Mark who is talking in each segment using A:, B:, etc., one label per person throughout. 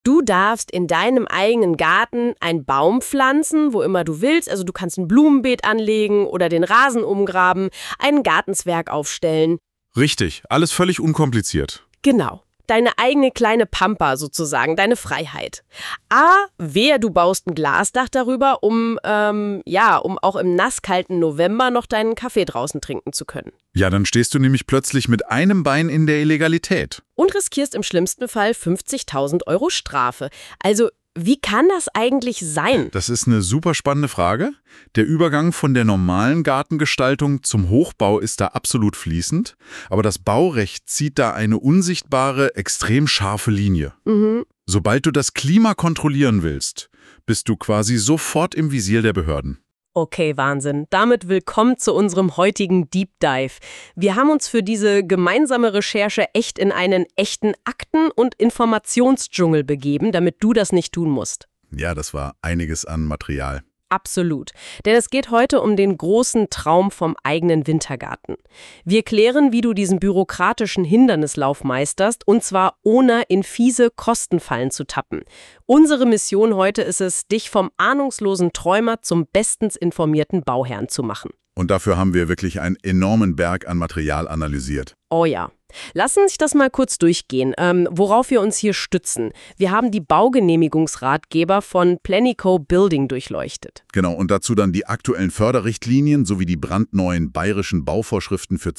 A: Du darfst in deinem eigenen Garten einen Baum pflanzen, wo immer du willst. Also du kannst ein Blumenbeet anlegen oder den Rasen umgraben, einen Gartenzwerg aufstellen.
B: Richtig, alles völlig unkompliziert.
A: Genau. Deine eigene kleine Pampa sozusagen, deine Freiheit. Wehe, du baust ein Glasdach darüber, um auch im nasskalten November noch deinen Kaffee draußen trinken zu können.
B: Ja, dann stehst du nämlich plötzlich mit einem Bein in der Illegalität.
A: Und riskierst im schlimmsten Fall 50.000 Euro Strafe. Also, wie kann das eigentlich sein?
B: Das ist eine super spannende Frage. Der Übergang von der normalen Gartengestaltung zum Hochbau ist da absolut fließend, aber das Baurecht zieht da eine unsichtbare, extrem scharfe Linie. Sobald du das Klima kontrollieren willst, bist du quasi sofort im Visier der Behörden.
A: Okay, Wahnsinn. Damit willkommen zu unserem heutigen Deep Dive. Wir haben uns für diese gemeinsame Recherche echt in einen echten Akten- und Informationsdschungel begeben, damit du das nicht tun musst.
B: Ja, das war einiges an Material.
A: Absolut. Denn es geht heute um den großen Traum vom eigenen Wintergarten. Wir klären, wie du diesen bürokratischen Hindernislauf meisterst, und zwar ohne in fiese Kostenfallen zu tappen. Unsere Mission heute ist es, dich vom ahnungslosen Träumer zum bestens informierten Bauherrn zu machen.
B: Und dafür haben wir wirklich einen enormen Berg an Material analysiert.
A: Oh ja. Lass uns das mal kurz durchgehen, worauf wir uns hier stützen. Wir haben die Baugenehmigungsratgeber von Planico Building durchleuchtet.
B: Genau, und dazu dann die aktuellen Förderrichtlinien sowie die brandneuen bayerischen Bauvorschriften für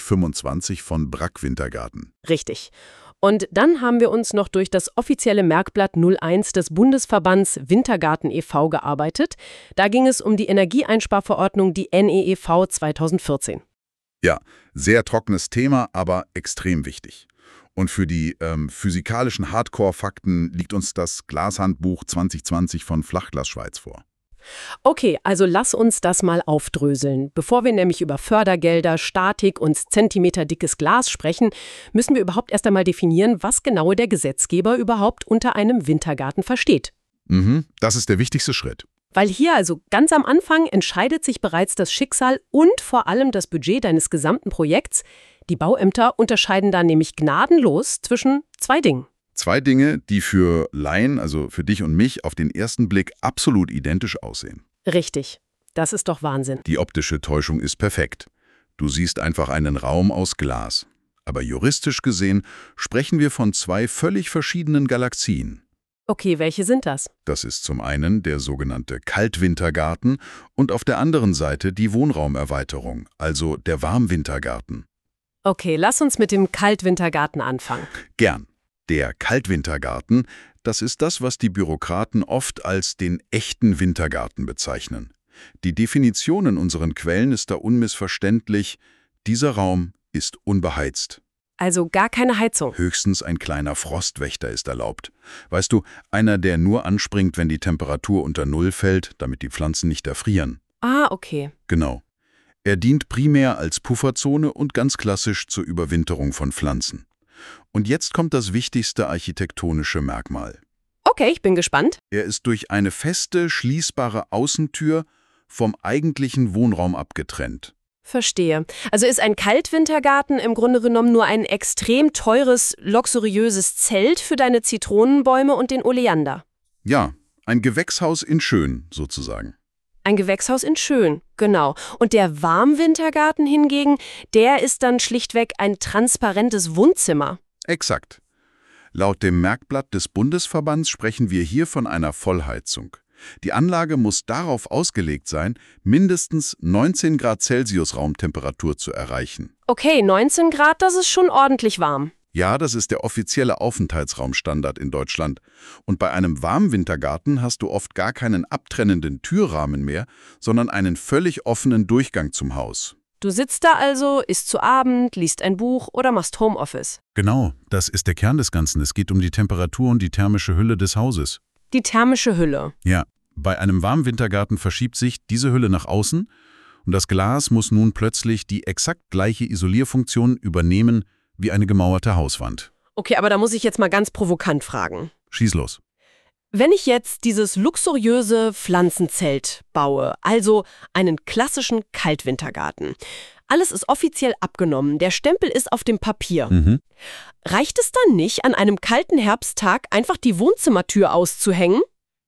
B: 2025 von Brack Wintergarten.
A: Richtig. Und dann haben wir uns noch durch das offizielle Merkblatt 01 des Bundesverbands Wintergarten e.V. gearbeitet. Da ging es um die Energieeinsparverordnung, die NEEV 2014.
B: Ja, sehr trockenes Thema, aber extrem wichtig. Und für die physikalischen Hardcore-Fakten liegt uns das Glashandbuch 2020 von Flachglas Schweiz vor.
A: Okay, also lass uns das mal aufdröseln. Bevor wir nämlich über Fördergelder, Statik und zentimeterdickes Glas sprechen, müssen wir überhaupt erst einmal definieren, was genau der Gesetzgeber überhaupt unter einem Wintergarten versteht.
B: Das ist der wichtigste Schritt.
A: Weil hier also ganz am Anfang entscheidet sich bereits das Schicksal und vor allem das Budget deines gesamten Projekts. Die Bauämter unterscheiden da nämlich gnadenlos zwischen zwei Dingen.
B: Zwei Dinge, die für Laien, also für dich und mich, auf den ersten Blick absolut identisch aussehen.
A: Richtig. Das ist doch Wahnsinn.
B: Die optische Täuschung ist perfekt. Du siehst einfach einen Raum aus Glas. Aber juristisch gesehen sprechen wir von zwei völlig verschiedenen Galaxien.
A: Okay, welche sind das?
B: Das ist zum einen der sogenannte Kaltwintergarten und auf der anderen Seite die Wohnraumerweiterung, also der Warmwintergarten.
A: Okay, lass uns mit dem Kaltwintergarten anfangen.
B: Gern. Der Kaltwintergarten, das ist das, was die Bürokraten oft als den echten Wintergarten bezeichnen. Die Definition in unseren Quellen ist da unmissverständlich: Dieser Raum ist unbeheizt.
A: Also gar keine Heizung.
B: Höchstens ein kleiner Frostwächter ist erlaubt. Weißt du, einer, der nur anspringt, wenn die Temperatur unter Null fällt, damit die Pflanzen nicht erfrieren.
A: Ah, okay.
B: Genau. Er dient primär als Pufferzone und ganz klassisch zur Überwinterung von Pflanzen. Und jetzt kommt das wichtigste architektonische Merkmal.
A: Okay, ich bin gespannt.
B: Er ist durch eine feste, schließbare Außentür vom eigentlichen Wohnraum abgetrennt.
A: Verstehe. Also ist ein Kaltwintergarten im Grunde genommen nur ein extrem teures, luxuriöses Zelt für deine Zitronenbäume und den Oleander.
B: Ja, ein Gewächshaus in schön, sozusagen.
A: Ein Gewächshaus in schön, genau. Und der Warmwintergarten hingegen, der ist dann schlichtweg ein transparentes Wohnzimmer.
B: Exakt. Laut dem Merkblatt des Bundesverbands sprechen wir hier von einer Vollheizung. Die Anlage muss darauf ausgelegt sein, mindestens 19 Grad Celsius Raumtemperatur zu erreichen.
A: Okay, 19 Grad, das ist schon ordentlich warm.
B: Ja, das ist der offizielle Aufenthaltsraumstandard in Deutschland. Und bei einem Warmwintergarten hast du oft gar keinen abtrennenden Türrahmen mehr, sondern einen völlig offenen Durchgang zum Haus.
A: Du sitzt da also, isst zu Abend, liest ein Buch oder machst Homeoffice.
B: Genau, das ist der Kern des Ganzen. Es geht um die Temperatur und die thermische Hülle des Hauses.
A: Die thermische Hülle.
B: Ja, bei einem Warmwintergarten verschiebt sich diese Hülle nach außen und das Glas muss nun plötzlich die exakt gleiche Isolierfunktion übernehmen wie eine gemauerte Hauswand.
A: Okay, aber da muss ich jetzt mal ganz provokant fragen.
B: Schieß los.
A: Wenn ich jetzt dieses luxuriöse Pflanzenzelt baue, also einen klassischen Kaltwintergarten, Alles ist offiziell abgenommen, der Stempel ist auf dem Papier. Reicht es dann nicht, an einem kalten Herbsttag einfach die Wohnzimmertür auszuhängen?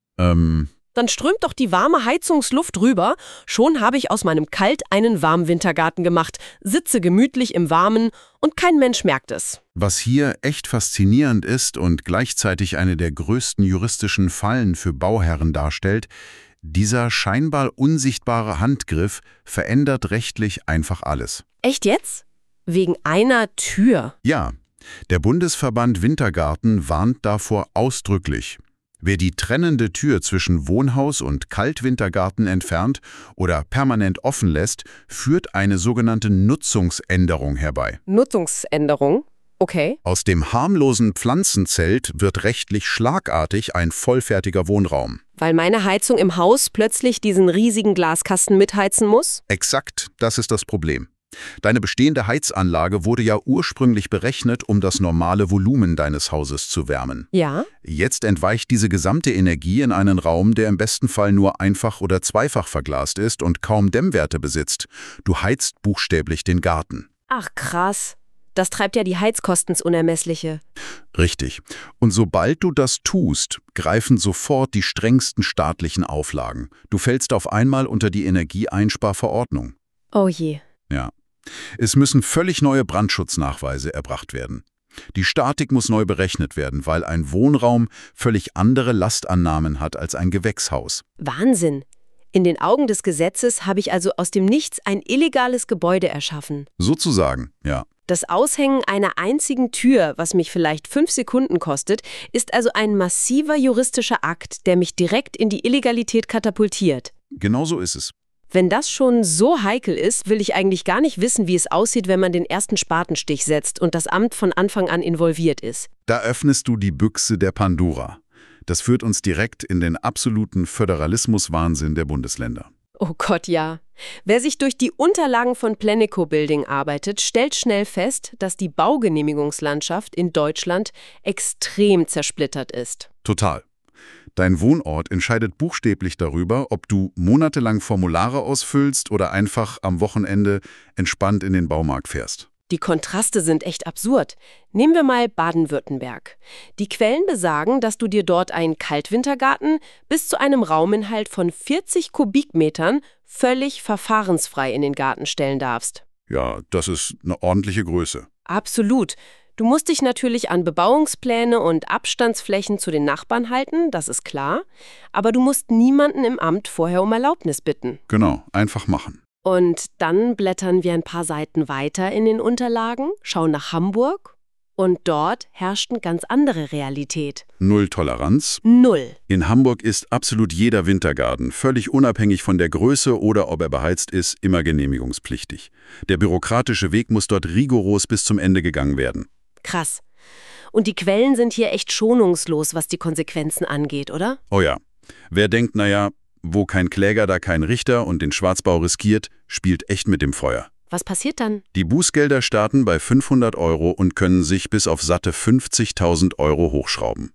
A: Dann strömt doch die warme Heizungsluft rüber. Schon habe ich aus meinem Kalt einen warmen Wintergarten gemacht, sitze gemütlich im Warmen und kein Mensch merkt es.
B: Was hier echt faszinierend ist und gleichzeitig eine der größten juristischen Fallen für Bauherren darstellt, dieser scheinbar unsichtbare Handgriff verändert rechtlich einfach alles.
A: Echt jetzt? Wegen einer Tür?
B: Ja, der Bundesverband Wintergarten warnt davor ausdrücklich. Wer die trennende Tür zwischen Wohnhaus und Kaltwintergarten entfernt oder permanent offen lässt, führt eine sogenannte Nutzungsänderung herbei.
A: Nutzungsänderung? Okay.
B: Aus dem harmlosen Pflanzenzelt wird rechtlich schlagartig ein vollfertiger Wohnraum.
A: Weil meine Heizung im Haus plötzlich diesen riesigen Glaskasten mitheizen muss?
B: Exakt, das ist das Problem. Deine bestehende Heizanlage wurde ja ursprünglich berechnet, um das normale Volumen deines Hauses zu wärmen.
A: Ja.
B: Jetzt entweicht diese gesamte Energie in einen Raum, der im besten Fall nur einfach oder zweifach verglast ist und kaum Dämmwerte besitzt. Du heizt buchstäblich den Garten.
A: Ach krass. Das treibt ja die Heizkosten ins Unermessliche.
B: Richtig. Und sobald du das tust, greifen sofort die strengsten staatlichen Auflagen. Du fällst auf einmal unter die Energieeinsparverordnung.
A: Oh je.
B: Ja. Es müssen völlig neue Brandschutznachweise erbracht werden. Die Statik muss neu berechnet werden, weil ein Wohnraum völlig andere Lastannahmen hat als ein Gewächshaus.
A: Wahnsinn. In den Augen des Gesetzes habe ich also aus dem Nichts ein illegales Gebäude erschaffen.
B: Sozusagen, ja.
A: Das Aushängen einer einzigen Tür, was mich vielleicht 5 Sekunden kostet, ist also ein massiver juristischer Akt, der mich direkt in die Illegalität katapultiert.
B: Genau so ist es.
A: Wenn das schon so heikel ist, will ich eigentlich gar nicht wissen, wie es aussieht, wenn man den ersten Spatenstich setzt und das Amt von Anfang an involviert ist.
B: Da öffnest du die Büchse der Pandora. Das führt uns direkt in den absoluten Föderalismuswahnsinn der Bundesländer.
A: Oh Gott, ja. Wer sich durch die Unterlagen von Plenico Building arbeitet, stellt schnell fest, dass die Baugenehmigungslandschaft in Deutschland extrem zersplittert ist.
B: Total. Dein Wohnort entscheidet buchstäblich darüber, ob du monatelang Formulare ausfüllst oder einfach am Wochenende entspannt in den Baumarkt fährst.
A: Die Kontraste sind echt absurd. Nehmen wir mal Baden-Württemberg. Die Quellen besagen, dass du dir dort einen Kaltwintergarten bis zu einem Rauminhalt von 40 Kubikmetern völlig verfahrensfrei in den Garten stellen darfst.
B: Ja, das ist eine ordentliche Größe.
A: Absolut. Du musst dich natürlich an Bebauungspläne und Abstandsflächen zu den Nachbarn halten, das ist klar. Aber du musst niemanden im Amt vorher um Erlaubnis bitten.
B: Genau, einfach machen.
A: Und dann blättern wir ein paar Seiten weiter in den Unterlagen, schauen nach Hamburg und dort herrscht eine ganz andere Realität.
B: Null Toleranz.
A: Null.
B: In Hamburg ist absolut jeder Wintergarten, völlig unabhängig von der Größe oder ob er beheizt ist, immer genehmigungspflichtig. Der bürokratische Weg muss dort rigoros bis zum Ende gegangen werden.
A: Krass. Und die Quellen sind hier echt schonungslos, was die Konsequenzen angeht, oder?
B: Oh ja. Wer denkt, naja, wo kein Kläger, da kein Richter und den Schwarzbau riskiert, spielt echt mit dem Feuer.
A: Was passiert dann?
B: Die Bußgelder starten bei 500 € und können sich bis auf satte 50.000 € hochschrauben.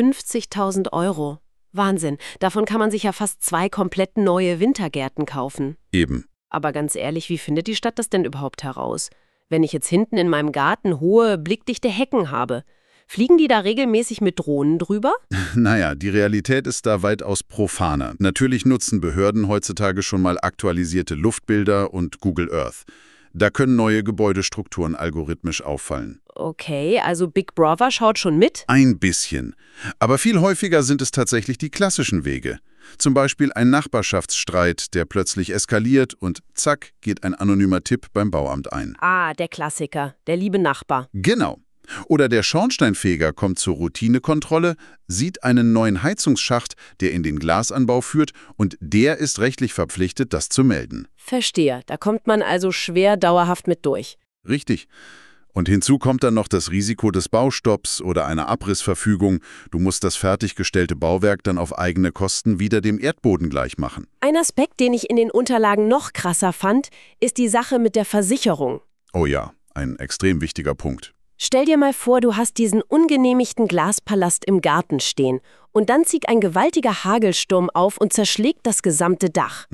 A: 50.000 €. Wahnsinn. Davon kann man sich ja fast 2 komplett neue Wintergärten kaufen.
B: Eben.
A: Aber ganz ehrlich, wie findet die Stadt das denn überhaupt heraus? Wenn ich jetzt hinten in meinem Garten hohe, blickdichte Hecken habe, fliegen die da regelmäßig mit Drohnen drüber?
B: Naja, die Realität ist da weitaus profaner. Natürlich nutzen Behörden heutzutage schon mal aktualisierte Luftbilder und Google Earth. Da können neue Gebäudestrukturen algorithmisch auffallen.
A: Okay, also Big Brother schaut schon mit?
B: Ein bisschen. Aber viel häufiger sind es tatsächlich die klassischen Wege. Zum Beispiel ein Nachbarschaftsstreit, der plötzlich eskaliert und zack, geht ein anonymer Tipp beim Bauamt ein.
A: Ah, der Klassiker, der liebe Nachbar.
B: Genau. Oder der Schornsteinfeger kommt zur Routinekontrolle, sieht einen neuen Heizungsschacht, der in den Glasanbau führt, und der ist rechtlich verpflichtet, das zu melden.
A: Verstehe, da kommt man also schwer dauerhaft mit durch.
B: Richtig. Und hinzu kommt dann noch das Risiko des Baustopps oder einer Abrissverfügung. Du musst das fertiggestellte Bauwerk dann auf eigene Kosten wieder dem Erdboden gleichmachen.
A: Ein Aspekt, den ich in den Unterlagen noch krasser fand, ist die Sache mit der Versicherung.
B: Oh ja, ein extrem wichtiger Punkt.
A: Stell dir mal vor, du hast diesen ungenehmigten Glaspalast im Garten stehen und dann zieht ein gewaltiger Hagelsturm auf und zerschlägt das gesamte Dach.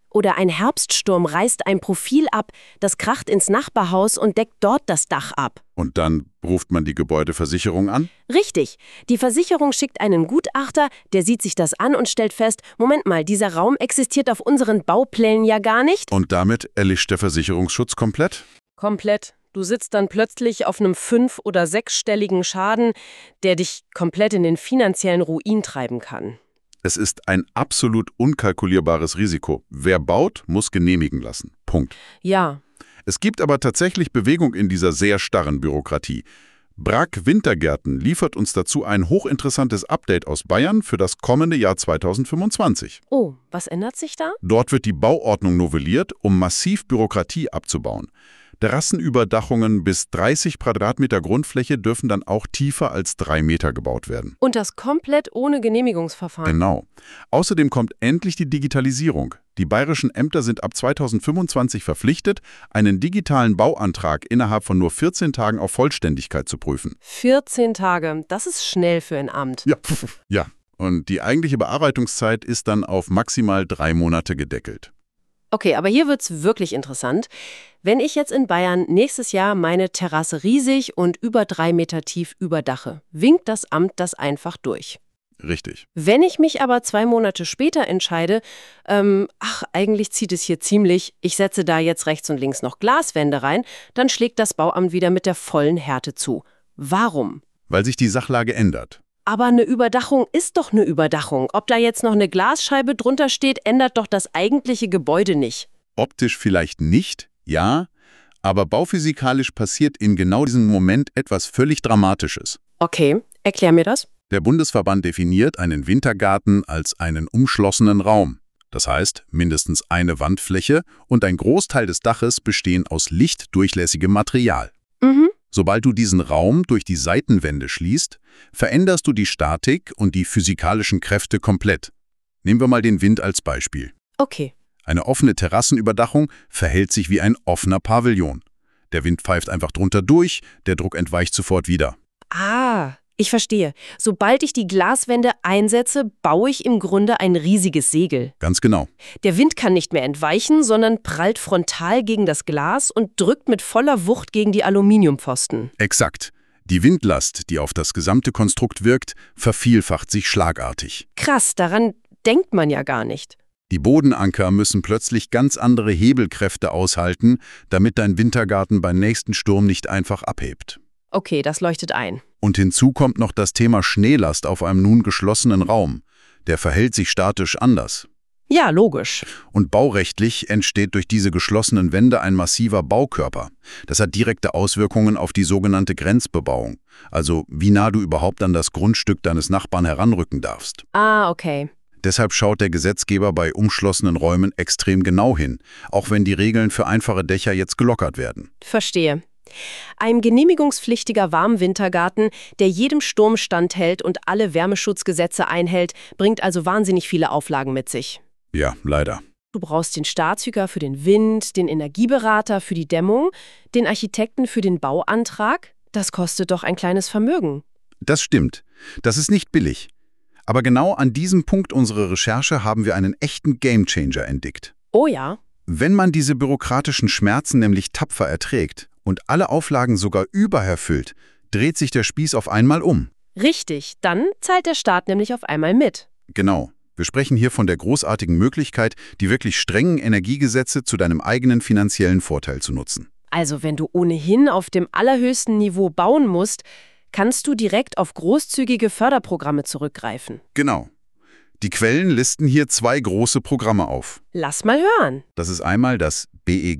A: Oder ein Herbststurm reißt ein Profil ab, das kracht ins Nachbarhaus und deckt dort das Dach ab.
B: Und dann ruft man die Gebäudeversicherung an?
A: Richtig. Die Versicherung schickt einen Gutachter, der sieht sich das an und stellt fest, Moment mal, dieser Raum existiert auf unseren Bauplänen ja gar nicht.
B: Und damit erlischt der Versicherungsschutz komplett?
A: Komplett. Du sitzt dann plötzlich auf einem 5- oder 6-stelligen Schaden, der dich komplett in den finanziellen Ruin treiben kann.
B: Es ist ein absolut unkalkulierbares Risiko. Wer baut, muss genehmigen lassen. Punkt.
A: Ja.
B: Es gibt aber tatsächlich Bewegung in dieser sehr starren Bürokratie. Brack Wintergärten liefert uns dazu ein hochinteressantes Update aus Bayern für das kommende Jahr 2025.
A: Oh, was ändert sich da?
B: Dort wird die Bauordnung novelliert, um massiv Bürokratie abzubauen. Terrassenüberdachungen bis 30 Quadratmeter Grundfläche dürfen dann auch tiefer als 3 Meter gebaut werden.
A: Und das komplett ohne Genehmigungsverfahren.
B: Genau. Außerdem kommt endlich die Digitalisierung. Die bayerischen Ämter sind ab 2025 verpflichtet, einen digitalen Bauantrag innerhalb von nur 14 Tagen auf Vollständigkeit zu prüfen.
A: 14 Tage, das ist schnell für ein Amt.
B: Ja. Und die eigentliche Bearbeitungszeit ist dann auf maximal 3 Monate gedeckelt.
A: Okay, aber hier wird's wirklich interessant. Wenn ich jetzt in Bayern nächstes Jahr meine Terrasse riesig und über 3 Meter tief überdache, winkt das Amt das einfach durch.
B: Richtig.
A: Wenn ich mich aber 2 Monate später entscheide, eigentlich zieht es hier ziemlich, ich setze da jetzt rechts und links noch Glaswände rein, dann schlägt das Bauamt wieder mit der vollen Härte zu. Warum?
B: Weil sich die Sachlage ändert.
A: Aber eine Überdachung ist doch eine Überdachung. Ob da jetzt noch eine Glasscheibe drunter steht, ändert doch das eigentliche Gebäude nicht.
B: Optisch vielleicht nicht, ja, aber bauphysikalisch passiert in genau diesem Moment etwas völlig Dramatisches.
A: Okay, erklär mir das.
B: Der Bundesverband definiert einen Wintergarten als einen umschlossenen Raum. Das heißt, mindestens eine Wandfläche und ein Großteil des Daches bestehen aus lichtdurchlässigem Material.
A: Mhm.
B: Sobald du diesen Raum durch die Seitenwände schließt, veränderst du die Statik und die physikalischen Kräfte komplett. Nehmen wir mal den Wind als Beispiel.
A: Okay.
B: Eine offene Terrassenüberdachung verhält sich wie ein offener Pavillon. Der Wind pfeift einfach drunter durch, der Druck entweicht sofort wieder.
A: Ah, ich verstehe. Sobald ich die Glaswände einsetze, baue ich im Grunde ein riesiges Segel.
B: Ganz genau.
A: Der Wind kann nicht mehr entweichen, sondern prallt frontal gegen das Glas und drückt mit voller Wucht gegen die Aluminiumpfosten.
B: Exakt. Die Windlast, die auf das gesamte Konstrukt wirkt, vervielfacht sich schlagartig.
A: Krass, daran denkt man ja gar nicht.
B: Die Bodenanker müssen plötzlich ganz andere Hebelkräfte aushalten, damit dein Wintergarten beim nächsten Sturm nicht einfach abhebt.
A: Okay, das leuchtet ein.
B: Und hinzu kommt noch das Thema Schneelast auf einem nun geschlossenen Raum. Der verhält sich statisch anders.
A: Ja, logisch.
B: Und baurechtlich entsteht durch diese geschlossenen Wände ein massiver Baukörper. Das hat direkte Auswirkungen auf die sogenannte Grenzbebauung. Also wie nah du überhaupt an das Grundstück deines Nachbarn heranrücken darfst.
A: Ah, okay.
B: Deshalb schaut der Gesetzgeber bei umschlossenen Räumen extrem genau hin, auch wenn die Regeln für einfache Dächer jetzt gelockert werden.
A: Verstehe. Ein genehmigungspflichtiger Warmwintergarten, der jedem Sturm standhält und alle Wärmeschutzgesetze einhält, bringt also wahnsinnig viele Auflagen mit sich.
B: Ja, leider.
A: Du brauchst den Staatshüter für den Wind, den Energieberater für die Dämmung, den Architekten für den Bauantrag. Das kostet doch ein kleines Vermögen.
B: Das stimmt. Das ist nicht billig. Aber genau an diesem Punkt unserer Recherche haben wir einen echten Gamechanger entdeckt.
A: Oh ja.
B: Wenn man diese bürokratischen Schmerzen nämlich tapfer erträgt und alle Auflagen sogar übererfüllt, dreht sich der Spieß auf einmal um.
A: Richtig, dann zahlt der Staat nämlich auf einmal mit.
B: Genau. Wir sprechen hier von der großartigen Möglichkeit, die wirklich strengen Energiegesetze zu deinem eigenen finanziellen Vorteil zu nutzen.
A: Also wenn du ohnehin auf dem allerhöchsten Niveau bauen musst, kannst du direkt auf großzügige Förderprogramme zurückgreifen.
B: Genau. Die Quellen listen hier 2 große Programme auf.
A: Lass mal hören.
B: Das ist einmal das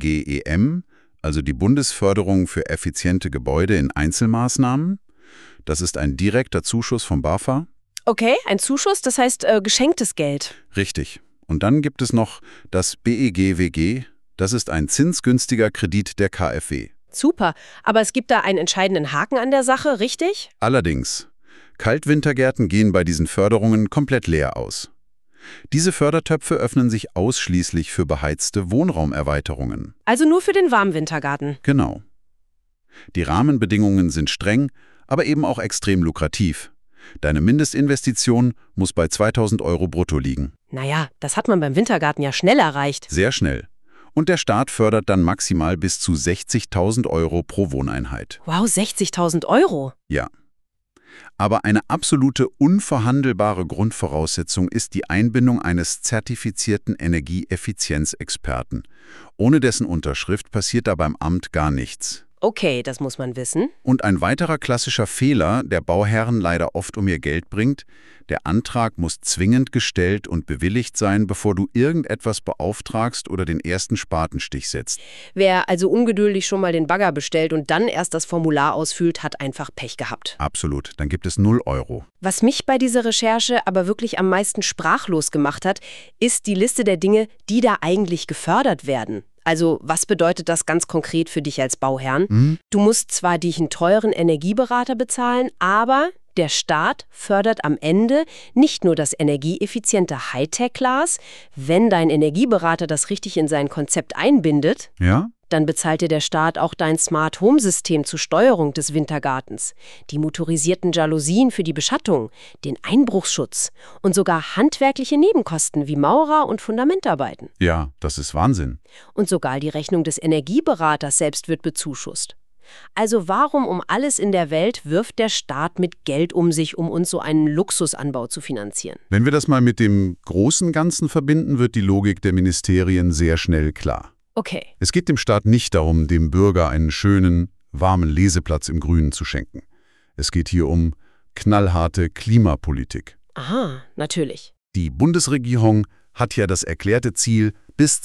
B: BEGEM, also die Bundesförderung für effiziente Gebäude in Einzelmaßnahmen. Das ist ein direkter Zuschuss vom BAFA.
A: Okay, ein Zuschuss, das heißt geschenktes Geld.
B: Richtig. Und dann gibt es noch das BEGWG. Das ist ein zinsgünstiger Kredit der KfW.
A: Super, aber es gibt da einen entscheidenden Haken an der Sache, richtig?
B: Allerdings, Kaltwintergärten gehen bei diesen Förderungen komplett leer aus. Diese Fördertöpfe öffnen sich ausschließlich für beheizte Wohnraumerweiterungen.
A: Also nur für den Warmwintergarten.
B: Genau. Die Rahmenbedingungen sind streng, aber eben auch extrem lukrativ. Deine Mindestinvestition muss bei 2.000 € brutto liegen.
A: Naja, das hat man beim Wintergarten ja schnell erreicht.
B: Sehr schnell. Und der Staat fördert dann maximal bis zu 60.000 € pro Wohneinheit.
A: Wow, 60.000 €.
B: Ja. Aber eine absolute unverhandelbare Grundvoraussetzung ist die Einbindung eines zertifizierten Energieeffizienzexperten. Ohne dessen Unterschrift passiert da beim Amt gar nichts.
A: Okay, das muss man wissen.
B: Und ein weiterer klassischer Fehler, der Bauherren leider oft um ihr Geld bringt: Der Antrag muss zwingend gestellt und bewilligt sein, bevor du irgendetwas beauftragst oder den ersten Spatenstich setzt.
A: Wer also ungeduldig schon mal den Bagger bestellt und dann erst das Formular ausfüllt, hat einfach Pech gehabt.
B: Absolut, dann gibt es 0 €.
A: Was mich bei dieser Recherche aber wirklich am meisten sprachlos gemacht hat, ist die Liste der Dinge, die da eigentlich gefördert werden. Also, was bedeutet das ganz konkret für dich als Bauherrn? Du musst zwar dich einen teuren Energieberater bezahlen, aber der Staat fördert am Ende nicht nur das energieeffiziente Hightech-Glas. Wenn dein Energieberater das richtig in sein Konzept einbindet,
B: Ja?
A: dann bezahlt dir der Staat auch dein Smart-Home-System zur Steuerung des Wintergartens, die motorisierten Jalousien für die Beschattung, den Einbruchsschutz und sogar handwerkliche Nebenkosten wie Maurer- und Fundamentarbeiten.
B: Ja, das ist Wahnsinn.
A: Und sogar die Rechnung des Energieberaters selbst wird bezuschusst. Also warum um alles in der Welt wirft der Staat mit Geld um sich, um uns so einen Luxusanbau zu finanzieren?
B: Wenn wir das mal mit dem großen Ganzen verbinden, wird die Logik der Ministerien sehr schnell klar.
A: Okay.
B: Es geht dem Staat nicht darum, dem Bürger einen schönen, warmen Leseplatz im Grünen zu schenken. Es geht hier um knallharte Klimapolitik.
A: Aha, natürlich.
B: Die Bundesregierung hat ja das erklärte Ziel, bis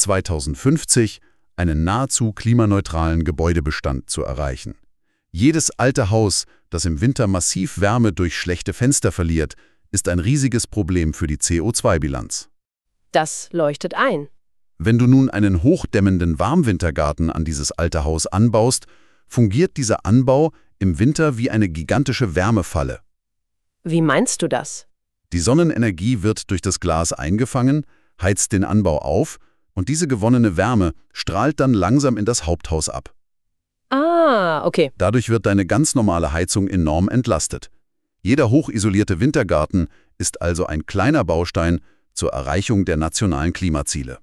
B: 2050 einen nahezu klimaneutralen Gebäudebestand zu erreichen. Jedes alte Haus, das im Winter massiv Wärme durch schlechte Fenster verliert, ist ein riesiges Problem für die CO2-Bilanz.
A: Das leuchtet ein.
B: Wenn du nun einen hochdämmenden Warmwintergarten an dieses alte Haus anbaust, fungiert dieser Anbau im Winter wie eine gigantische Wärmefalle.
A: Wie meinst du das?
B: Die Sonnenenergie wird durch das Glas eingefangen, heizt den Anbau auf und diese gewonnene Wärme strahlt dann langsam in das Haupthaus ab.
A: Ah, okay.
B: Dadurch wird deine ganz normale Heizung enorm entlastet. Jeder hochisolierte Wintergarten ist also ein kleiner Baustein zur Erreichung der nationalen Klimaziele.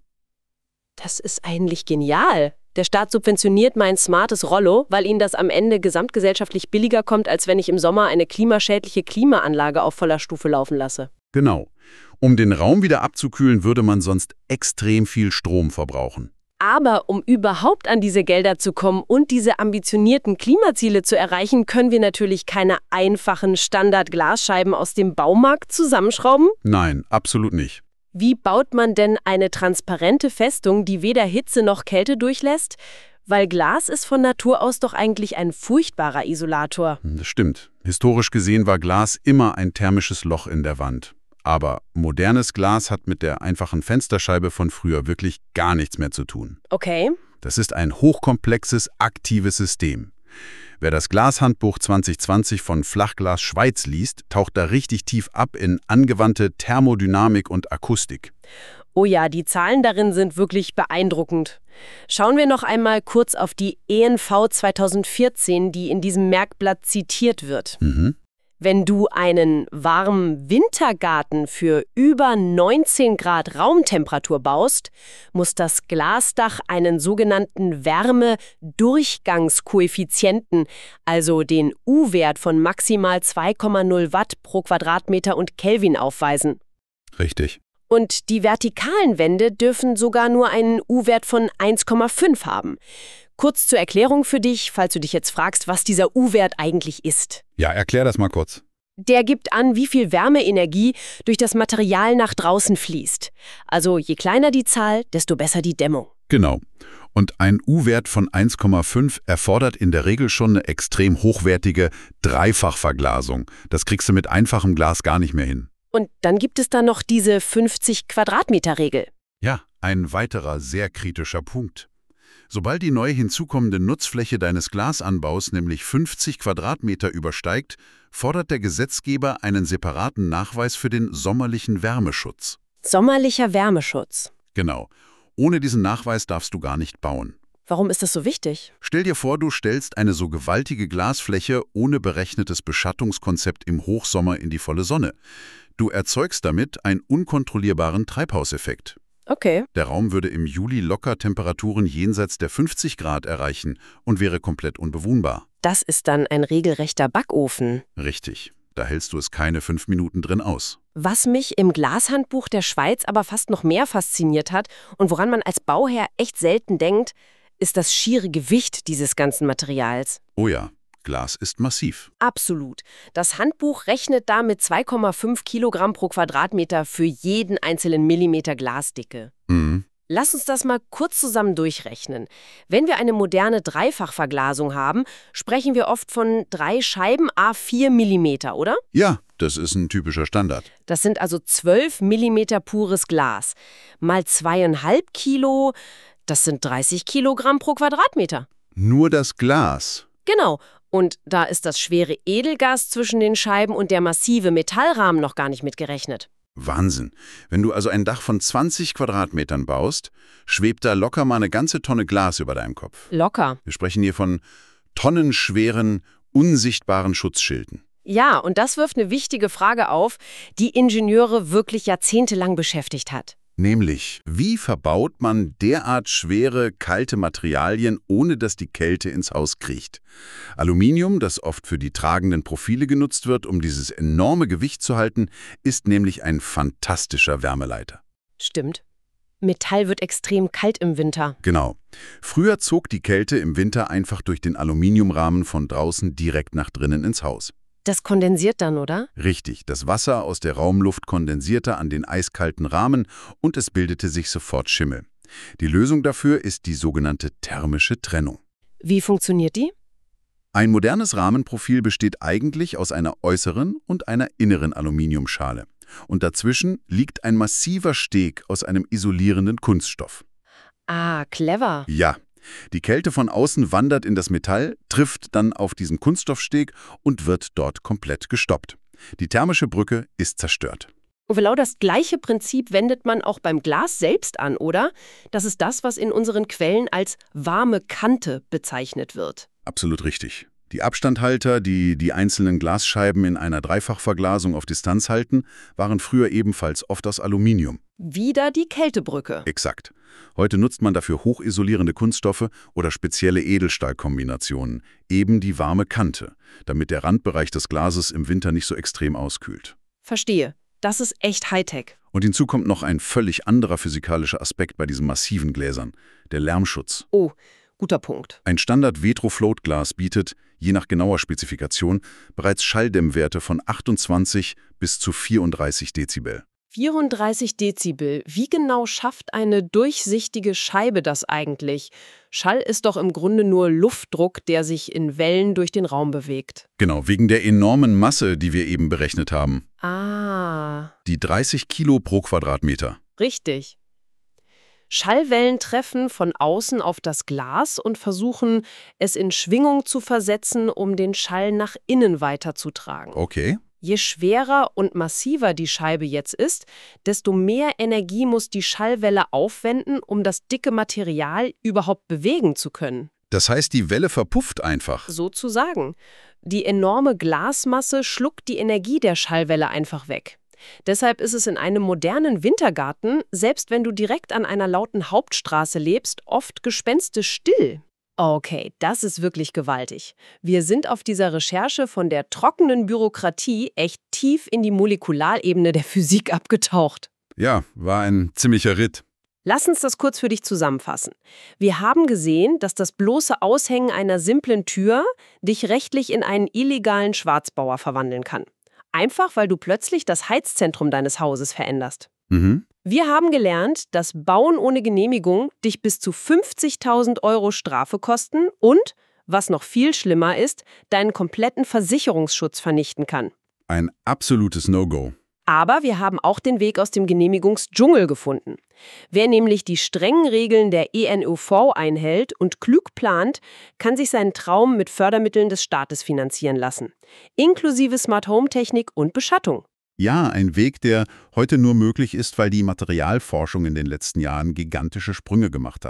A: Das ist eigentlich genial. Der Staat subventioniert mein smartes Rollo, weil ihnen das am Ende gesamtgesellschaftlich billiger kommt, als wenn ich im Sommer eine klimaschädliche Klimaanlage auf voller Stufe laufen lasse.
B: Genau. Um den Raum wieder abzukühlen, würde man sonst extrem viel Strom verbrauchen.
A: Aber um überhaupt an diese Gelder zu kommen und diese ambitionierten Klimaziele zu erreichen, können wir natürlich keine einfachen Standard-Glasscheiben aus dem Baumarkt zusammenschrauben.
B: Nein, absolut nicht.
A: Wie baut man denn eine transparente Festung, die weder Hitze noch Kälte durchlässt? Weil Glas ist von Natur aus doch eigentlich ein furchtbarer Isolator.
B: Das stimmt. Historisch gesehen war Glas immer ein thermisches Loch in der Wand. Aber modernes Glas hat mit der einfachen Fensterscheibe von früher wirklich gar nichts mehr zu tun.
A: Okay.
B: Das ist ein hochkomplexes, aktives System. Wer das Glashandbuch 2020 von Flachglas Schweiz liest, taucht da richtig tief ab in angewandte Thermodynamik und Akustik.
A: Oh ja, die Zahlen darin sind wirklich beeindruckend. Schauen wir noch einmal kurz auf die ENV 2014, die in diesem Merkblatt zitiert wird. Wenn du einen warmen Wintergarten für über 19 Grad Raumtemperatur baust, muss das Glasdach einen sogenannten Wärmedurchgangskoeffizienten, also den U-Wert von maximal 2,0 Watt pro Quadratmeter und Kelvin aufweisen.
B: Richtig.
A: Und die vertikalen Wände dürfen sogar nur einen U-Wert von 1,5 haben. Kurz zur Erklärung für dich, falls du dich jetzt fragst, was dieser U-Wert eigentlich ist.
B: Ja, erklär das mal kurz.
A: Der gibt an, wie viel Wärmeenergie durch das Material nach draußen fließt. Also je kleiner die Zahl, desto besser die Dämmung.
B: Genau. Und ein U-Wert von 1,5 erfordert in der Regel schon eine extrem hochwertige Dreifachverglasung. Das kriegst du mit einfachem Glas gar nicht mehr hin.
A: Und dann gibt es da noch diese 50 Quadratmeter-Regel.
B: Ja, ein weiterer sehr kritischer Punkt. Sobald die neu hinzukommende Nutzfläche deines Glasanbaus nämlich 50 Quadratmeter übersteigt, fordert der Gesetzgeber einen separaten Nachweis für den sommerlichen Wärmeschutz.
A: Sommerlicher Wärmeschutz.
B: Genau. Ohne diesen Nachweis darfst du gar nicht bauen.
A: Warum ist das so wichtig?
B: Stell dir vor, du stellst eine so gewaltige Glasfläche ohne berechnetes Beschattungskonzept im Hochsommer in die volle Sonne. Du erzeugst damit einen unkontrollierbaren Treibhauseffekt.
A: Okay.
B: Der Raum würde im Juli locker Temperaturen jenseits der 50 Grad erreichen und wäre komplett unbewohnbar.
A: Das ist dann ein regelrechter Backofen.
B: Richtig. Da hältst du es keine 5 Minuten drin aus.
A: Was mich im Glashandbuch der Schweiz aber fast noch mehr fasziniert hat und woran man als Bauherr echt selten denkt, ist das schiere Gewicht dieses ganzen Materials.
B: Oh ja, Glas ist massiv.
A: Absolut. Das Handbuch rechnet da mit 2,5 Kilogramm pro Quadratmeter für jeden einzelnen Millimeter Glasdicke.
B: Mhm.
A: Lass uns das mal kurz zusammen durchrechnen. Wenn wir eine moderne Dreifachverglasung haben, sprechen wir oft von 3 Scheiben à 4 Millimeter, oder?
B: Ja, das ist ein typischer Standard.
A: Das sind also 12 Millimeter pures Glas. Mal 2,5 Kilo, das sind 30 Kilogramm pro Quadratmeter.
B: Nur das Glas.
A: Genau. Und da ist das schwere Edelgas zwischen den Scheiben und der massive Metallrahmen noch gar nicht mitgerechnet.
B: Wahnsinn. Wenn du also ein Dach von 20 Quadratmetern baust, schwebt da locker mal eine ganze Tonne Glas über deinem Kopf.
A: Locker.
B: Wir sprechen hier von tonnenschweren, unsichtbaren Schutzschilden.
A: Ja, und das wirft eine wichtige Frage auf, die Ingenieure wirklich jahrzehntelang beschäftigt hat.
B: Nämlich, wie verbaut man derart schwere, kalte Materialien, ohne dass die Kälte ins Haus kriecht? Aluminium, das oft für die tragenden Profile genutzt wird, um dieses enorme Gewicht zu halten, ist nämlich ein fantastischer Wärmeleiter.
A: Stimmt. Metall wird extrem kalt im Winter.
B: Genau. Früher zog die Kälte im Winter einfach durch den Aluminiumrahmen von draußen direkt nach drinnen ins Haus.
A: Das kondensiert dann, oder?
B: Richtig, das Wasser aus der Raumluft kondensierte an den eiskalten Rahmen und es bildete sich sofort Schimmel. Die Lösung dafür ist die sogenannte thermische Trennung.
A: Wie funktioniert die?
B: Ein modernes Rahmenprofil besteht eigentlich aus einer äußeren und einer inneren Aluminiumschale. Und dazwischen liegt ein massiver Steg aus einem isolierenden Kunststoff.
A: Ah, clever.
B: Ja. Die Kälte von außen wandert in das Metall, trifft dann auf diesen Kunststoffsteg und wird dort komplett gestoppt. Die thermische Brücke ist zerstört.
A: Und genau das gleiche Prinzip wendet man auch beim Glas selbst an, oder? Das ist das, was in unseren Quellen als warme Kante bezeichnet wird.
B: Absolut richtig. Die Abstandhalter, die die einzelnen Glasscheiben in einer Dreifachverglasung auf Distanz halten, waren früher ebenfalls oft aus Aluminium.
A: Wieder die Kältebrücke.
B: Exakt. Heute nutzt man dafür hochisolierende Kunststoffe oder spezielle Edelstahlkombinationen, eben die warme Kante, damit der Randbereich des Glases im Winter nicht so extrem auskühlt.
A: Verstehe. Das ist echt Hightech.
B: Und hinzu kommt noch ein völlig anderer physikalischer Aspekt bei diesen massiven Gläsern, der Lärmschutz.
A: Oh, guter Punkt.
B: Ein Standard-Vetro-Float-Glas bietet, je nach genauer Spezifikation, bereits Schalldämmwerte von 28 bis zu 34 Dezibel.
A: 34 Dezibel. Wie genau schafft eine durchsichtige Scheibe das eigentlich? Schall ist doch im Grunde nur Luftdruck, der sich in Wellen durch den Raum bewegt.
B: Genau, wegen der enormen Masse, die wir eben berechnet haben.
A: Ah,
B: Die 30 Kilo pro Quadratmeter.
A: richtig. Schallwellen treffen von außen auf das Glas und versuchen, es in Schwingung zu versetzen, um den Schall nach innen weiterzutragen.
B: Okay.
A: Je schwerer und massiver die Scheibe jetzt ist, desto mehr Energie muss die Schallwelle aufwenden, um das dicke Material überhaupt bewegen zu können.
B: Das heißt, die Welle verpufft einfach.
A: Sozusagen. Die enorme Glasmasse schluckt die Energie der Schallwelle einfach weg. Deshalb ist es in einem modernen Wintergarten, selbst wenn du direkt an einer lauten Hauptstraße lebst, oft gespenstisch still. Okay, das ist wirklich gewaltig. Wir sind auf dieser Recherche von der trockenen Bürokratie echt tief in die Molekularebene der Physik abgetaucht.
B: Ja, war ein ziemlicher Ritt.
A: Lass uns das kurz für dich zusammenfassen. Wir haben gesehen, dass das bloße Aushängen einer simplen Tür dich rechtlich in einen illegalen Schwarzbauer verwandeln kann. Einfach, weil du plötzlich das Heizzentrum deines Hauses veränderst.
B: Mhm.
A: Wir haben gelernt, dass Bauen ohne Genehmigung dich bis zu 50.000 € Strafe kosten und, was noch viel schlimmer ist, deinen kompletten Versicherungsschutz vernichten kann.
B: Ein absolutes No-Go.
A: Aber wir haben auch den Weg aus dem Genehmigungsdschungel gefunden. Wer nämlich die strengen Regeln der ENÖV einhält und klug plant, kann sich seinen Traum mit Fördermitteln des Staates finanzieren lassen. Inklusive Smart-Home-Technik und Beschattung.
B: Ja, ein Weg, der heute nur möglich ist, weil die Materialforschung in den letzten Jahren gigantische Sprünge gemacht hat.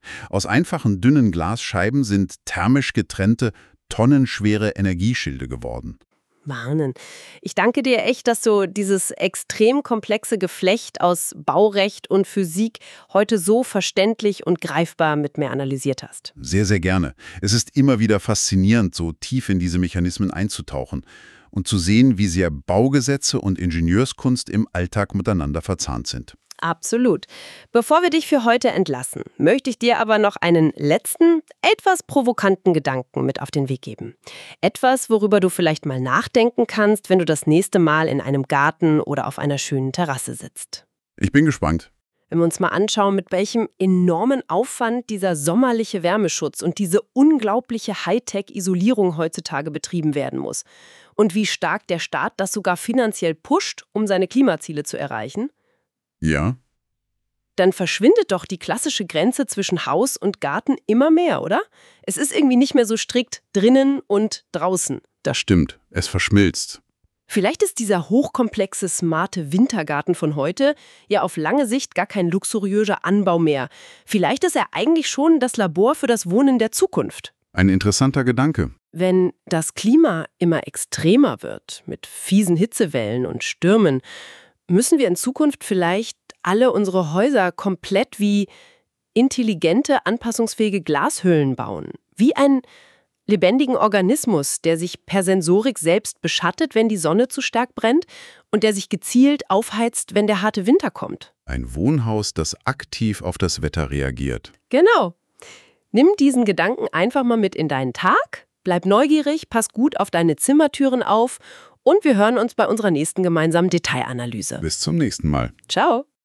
B: Aus einfachen, dünnen Glasscheiben sind thermisch getrennte, tonnenschwere Energieschilde geworden.
A: Wahnsinn. Ich danke dir echt, dass du dieses extrem komplexe Geflecht aus Baurecht und Physik heute so verständlich und greifbar mit mir analysiert hast.
B: Sehr, sehr gerne. Es ist immer wieder faszinierend, so tief in diese Mechanismen einzutauchen und zu sehen, wie sehr Baugesetze und Ingenieurskunst im Alltag miteinander verzahnt sind.
A: Absolut. Bevor wir dich für heute entlassen, möchte ich dir aber noch einen letzten, etwas provokanten Gedanken mit auf den Weg geben. Etwas, worüber du vielleicht mal nachdenken kannst, wenn du das nächste Mal in einem Garten oder auf einer schönen Terrasse sitzt.
B: Ich bin gespannt.
A: Wenn wir uns mal anschauen, mit welchem enormen Aufwand dieser sommerliche Wärmeschutz und diese unglaubliche Hightech-Isolierung heutzutage betrieben werden muss. Und wie stark der Staat das sogar finanziell pusht, um seine Klimaziele zu erreichen.
B: Ja.
A: Dann verschwindet doch die klassische Grenze zwischen Haus und Garten immer mehr, oder? Es ist irgendwie nicht mehr so strikt drinnen und draußen.
B: Das stimmt. Es verschmilzt.
A: Vielleicht ist dieser hochkomplexe, smarte Wintergarten von heute ja auf lange Sicht gar kein luxuriöser Anbau mehr. Vielleicht ist er eigentlich schon das Labor für das Wohnen der Zukunft.
B: Ein interessanter Gedanke.
A: Wenn das Klima immer extremer wird, mit fiesen Hitzewellen und Stürmen, müssen wir in Zukunft vielleicht alle unsere Häuser komplett wie intelligente, anpassungsfähige Glashüllen bauen. Wie ein lebendigen Organismus, der sich per Sensorik selbst beschattet, wenn die Sonne zu stark brennt und der sich gezielt aufheizt, wenn der harte Winter kommt.
B: Ein Wohnhaus, das aktiv auf das Wetter reagiert.
A: Genau. Nimm diesen Gedanken einfach mal mit in deinen Tag, bleib neugierig, pass gut auf deine Zimmertüren auf und wir hören uns bei unserer nächsten gemeinsamen Detailanalyse.
B: Bis zum nächsten Mal.
A: Ciao.